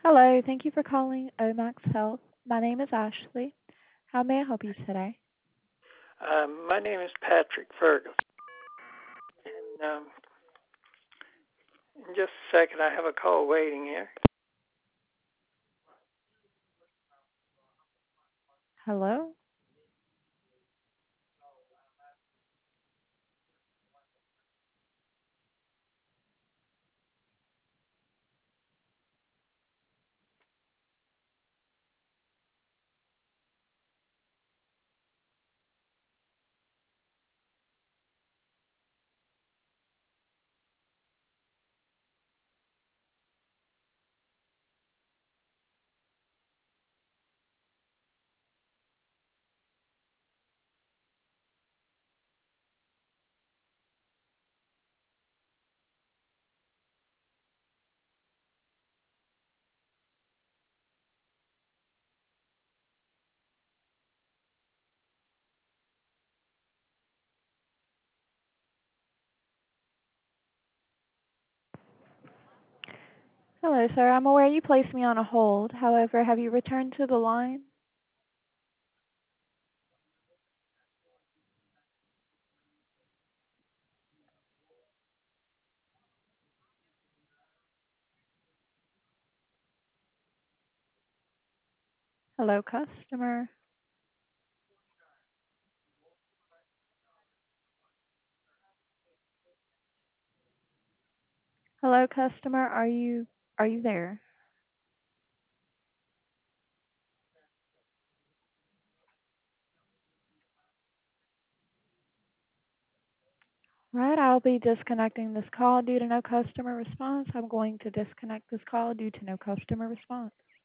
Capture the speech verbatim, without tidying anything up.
Hello, thank you for calling Omax Health. My name is Ashley. How may I help you today? Um, my name is Patrick Fergus. And um, in just a second, I have a call waiting here. Hello? Hello, sir. I'm aware you placed me on a hold. However, have you returned to the line? Hello, customer. Hello, customer. Are you are you there? Right, I'll be disconnecting this call due to no customer response. I'm going to disconnect this call due to no customer response.